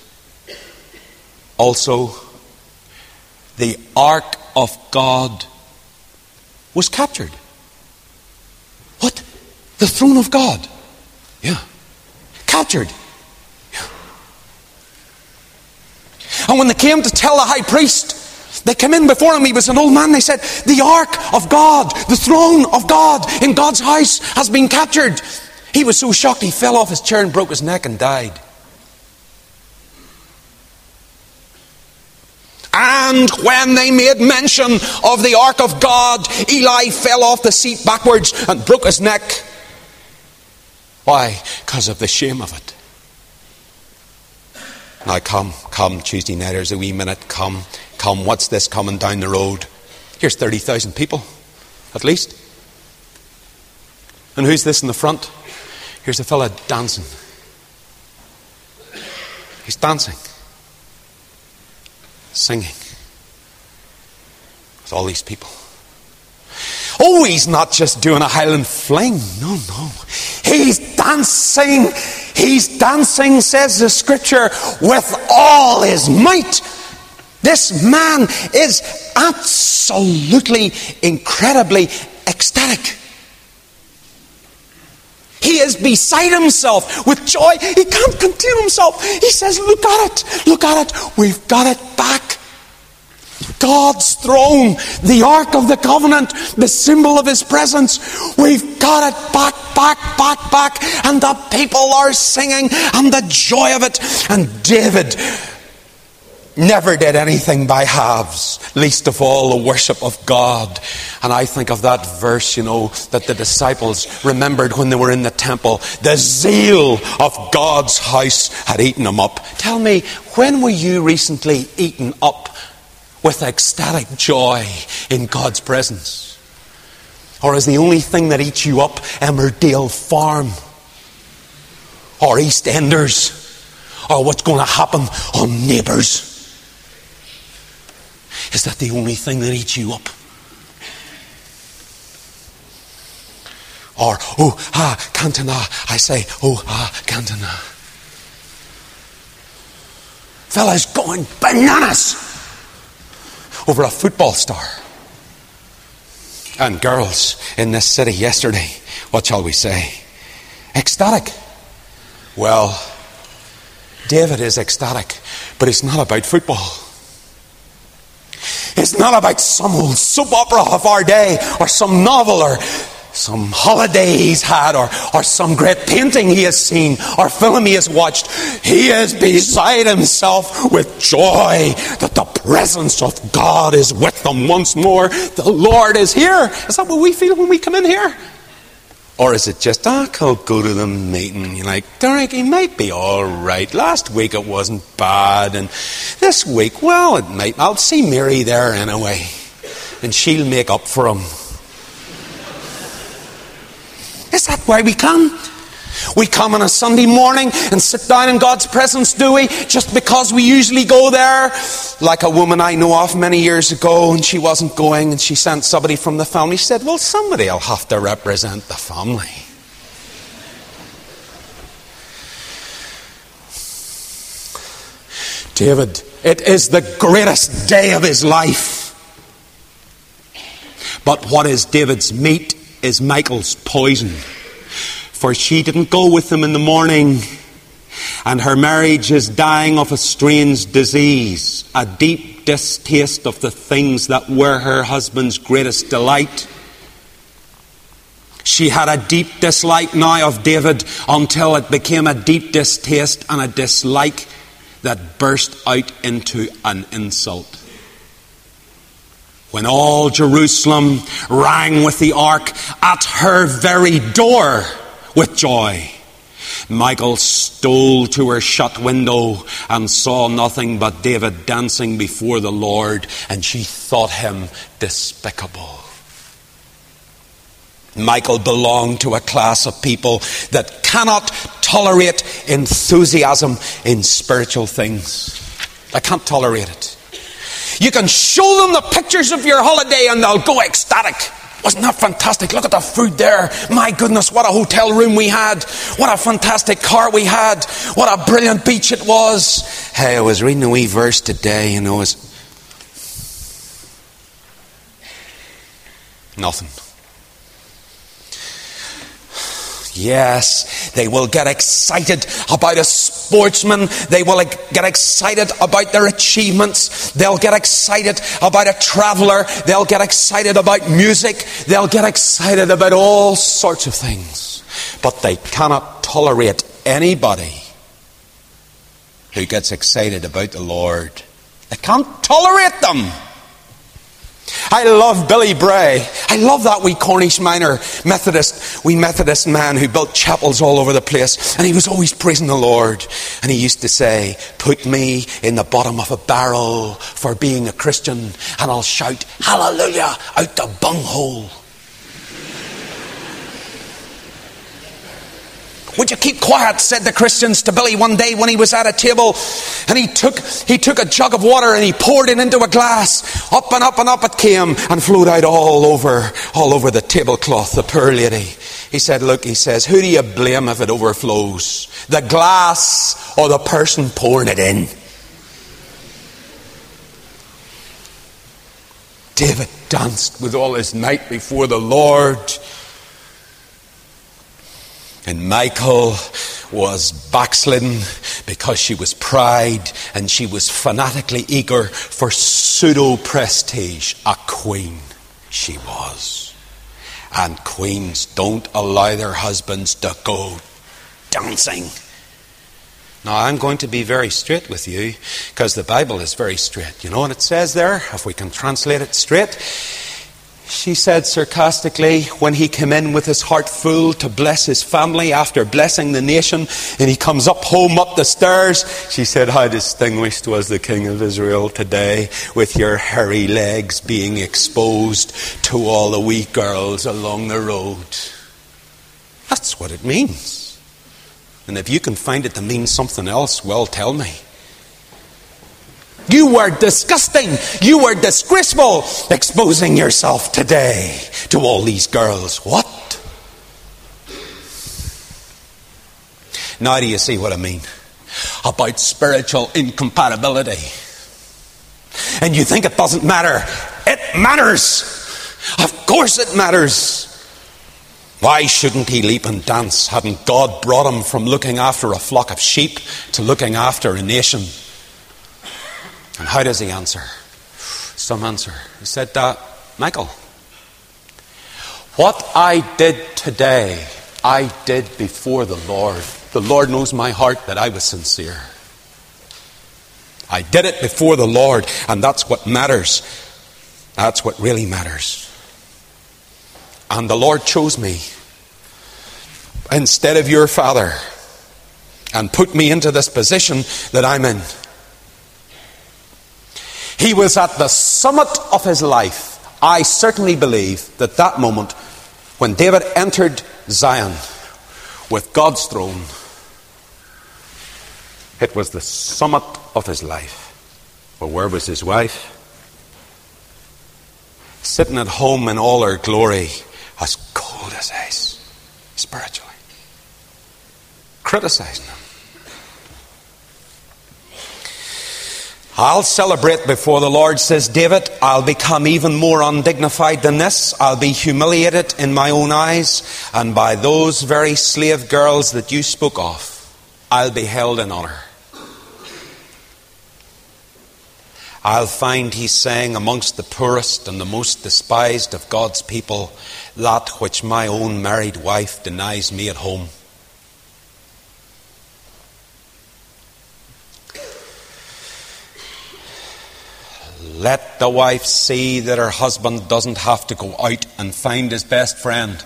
Also, the Ark of God was captured. What? The throne of God? Yeah. Captured. And when they came to tell the high priest, they came in before him. He was an old man. They said, the Ark of God, the throne of God in God's house has been captured. He was so shocked he fell off his chair and broke his neck and died. And when they made mention of the Ark of God, Eli fell off the seat backwards and broke his neck. Why? Because of the shame of it. Now come, come, Tuesday nighters, a wee minute, come, come, what's this coming down the road? Here's thirty thousand people, at least. And who's this in the front? Here's a fella dancing. He's dancing, singing, with all these people. Oh, he's not just doing a Highland fling. No, no. He's dancing. He's dancing, says the scripture, with all his might. This man is absolutely, incredibly ecstatic. He is beside himself with joy. He can't contain himself. He says, look at it. Look at it. We've got it back. God's throne, the Ark of the Covenant, the symbol of his presence. We've got it back, back, back, back. And the people are singing and the joy of it. And David never did anything by halves, least of all the worship of God. And I think of that verse, you know, that the disciples remembered when they were in the temple. The zeal of God's house had eaten them up. Tell me, when were you recently eaten up with ecstatic joy in God's presence? Or is the only thing that eats you up Emmerdale Farm? Or EastEnders? Or what's going to happen on Neighbours? Is that the only thing that eats you up? Or, oh, ah, Cantona. I say, oh, ah, Cantona. Fellas going bananas over a football star. And girls in this city yesterday, what shall we say? Ecstatic. Well, David is ecstatic, but it's not about football. It's not about some old soap opera of our day, or some novel, or some holiday he's had, or, or some great painting he has seen, or film he has watched. He is beside himself with joy that the presence of God is with them once more. The Lord is here. Is that what we feel when we come in here? Or is it just, oh, I'll go to the meeting. You're like, Derek, he might be all right. Last week it wasn't bad. And this week, well, it might. I'll see Mary there anyway. And she'll make up for him. Is that why we come? We come on a Sunday morning and sit down in God's presence, do we? Just because we usually go there? Like a woman I know of many years ago, and she wasn't going, and she sent somebody from the family. She said, well, somebody will have to represent the family. David, it is the greatest day of his life. But what is David's meat is Michal's poison. For she didn't go with him in the morning, and her marriage is dying of a strange disease, a deep distaste of the things that were her husband's greatest delight. She had a deep dislike now of David until it became a deep distaste and a dislike that burst out into an insult. When all Jerusalem rang with the ark at her very door with joy, Michal stole to her shut window and saw nothing but David dancing before the Lord, and she thought him despicable. Michal belonged to a class of people that cannot tolerate enthusiasm in spiritual things. They can't tolerate it. You can show them the pictures of your holiday and they'll go ecstatic. Wasn't that fantastic? Look at the food there. My goodness, what a hotel room we had. What a fantastic car we had. What a brilliant beach it was. Hey, I was reading a wee verse today, you know, it's nothing. Yes, they will get excited about a sportsman. They will get excited about their achievements. They'll get excited about a traveller. They'll get excited about music. They'll get excited about all sorts of things. But they cannot tolerate anybody who gets excited about the Lord. They can't tolerate them. I love Billy Bray. I love that wee Cornish minor Methodist, wee Methodist man who built chapels all over the place. And he was always praising the Lord. And he used to say, put me in the bottom of a barrel for being a Christian, and I'll shout hallelujah out the bunghole. Would you keep quiet, said the Christians to Billy one day when he was at a table, and he took he took a jug of water and he poured it into a glass. Up and up and up it came and flowed out all over all over the tablecloth. The poor lady. He said, look, he says, who do you blame if it overflows? The glass or the person pouring it in? David danced with all his might before the Lord. And Michal was backslidden because she was proud and she was fanatically eager for pseudo-prestige. A queen she was. And queens don't allow their husbands to go dancing. Now, I'm going to be very straight with you because the Bible is very straight. You know what it says there? If we can translate it straight. she said sarcastically, when he came in with his heart full to bless his family after blessing the nation, and he comes up home up the stairs, she said, how distinguished was the King of Israel today, with your hairy legs being exposed to all the wee girls along the road. That's what it means. And if you can find it to mean something else, well, tell me. You were disgusting. You were disgraceful, exposing yourself today to all these girls. What? Now do you see what I mean about spiritual incompatibility? And you think it doesn't matter. It matters. Of course it matters. Why shouldn't he leap and dance? Hadn't God brought him from looking after a flock of sheep to looking after a nation? And how does he answer? Some answer. He said, uh, Michael, what I did today, I did before the Lord. The Lord knows my heart that I was sincere. I did it before the Lord, and that's what matters. That's what really matters. And the Lord chose me instead of your father and put me into this position that I'm in. He was at the summit of his life. I certainly believe that that moment when David entered Zion with God's throne, it was the summit of his life. But where was his wife? Sitting at home in all her glory, as cold as ice, spiritually, criticizing him. I'll celebrate before the Lord, says David. I'll become even more undignified than this. I'll be humiliated in my own eyes, and by those very slave girls that you spoke of, I'll be held in honor. I'll find, he's saying, amongst the poorest and the most despised of God's people, that which my own married wife denies me at home. Let the wife see that her husband doesn't have to go out and find his best friend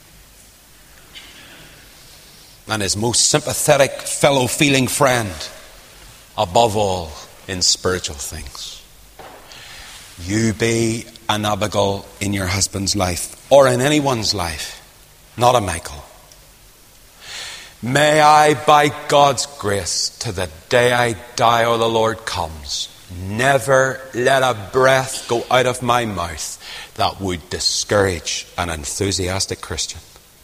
and his most sympathetic fellow-feeling friend, above all in spiritual things. You be an Abigail in your husband's life, or in anyone's life, not a Michael. May I, by God's grace, to the day I die or the Lord comes, never let a breath go out of my mouth that would discourage an enthusiastic Christian.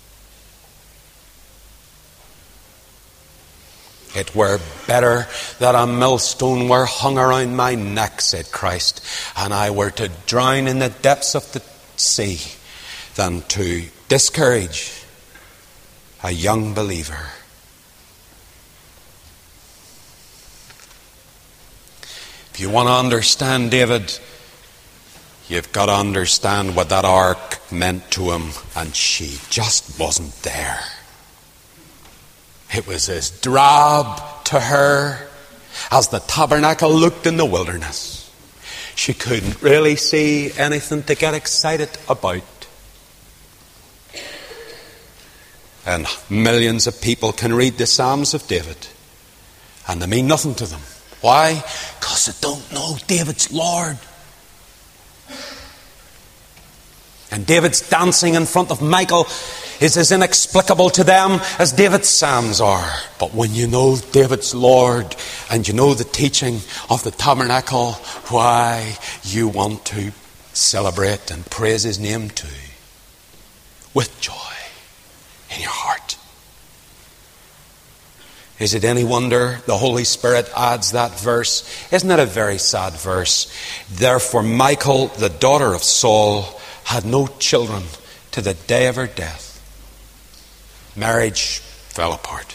It were better that a millstone were hung around my neck, said Christ, and I were to drown in the depths of the sea, than to discourage a young believer. If you want to understand David, you've got to understand what that ark meant to him, and she just wasn't there. It was as drab to her as the tabernacle looked in the wilderness. She couldn't really see anything to get excited about. And millions of people can read the Psalms of David, and they mean nothing to them. Why? Because they don't know David's Lord. And David's dancing in front of Michael is as inexplicable to them as David's Psalms are. But when you know David's Lord and you know the teaching of the tabernacle, why, you want to celebrate and praise his name too, with joy in your heart. Is it any wonder the Holy Spirit adds that verse? Isn't it a very sad verse? Therefore Michal, the daughter of Saul, had no children to the day of her death. Marriage fell apart.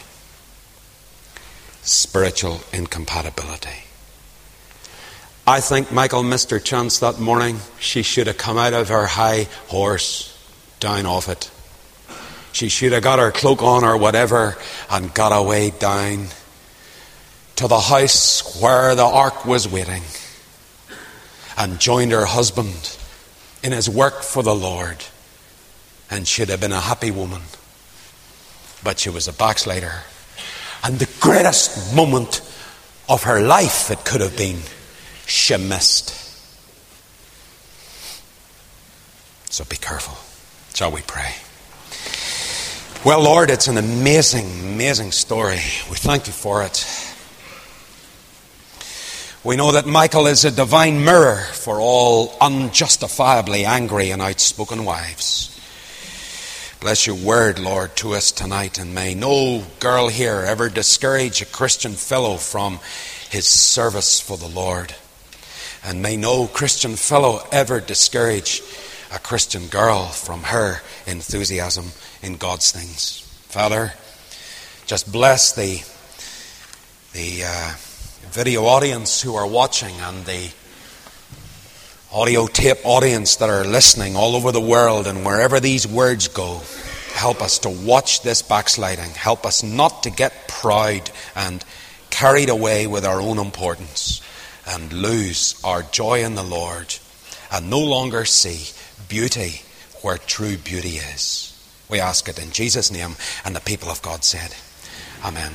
Spiritual incompatibility. I think Michal missed her chance that morning. She should have come out of her high horse, down off it. She should have got her cloak on or whatever and got away down to the house where the ark was waiting and joined her husband in his work for the Lord, and she'd have been a happy woman. But she was a backslider. And the greatest moment of her life it could have been, she missed. So be careful. Shall we pray? Well, Lord, it's an amazing, amazing story. We thank you for it. We know that Michal is a divine mirror for all unjustifiably angry and outspoken wives. Bless your word, Lord, to us tonight, and may no girl here ever discourage a Christian fellow from his service for the Lord. And may no Christian fellow ever discourage a Christian girl from her enthusiasm in God's things. Father, just bless the, the uh, video audience who are watching, and the audio tape audience that are listening all over the world, and wherever these words go. Help us to watch this backsliding. Help us not to get proud and carried away with our own importance and lose our joy in the Lord and no longer see beauty where true beauty is. We ask it in Jesus' name, and the people of God said, Amen.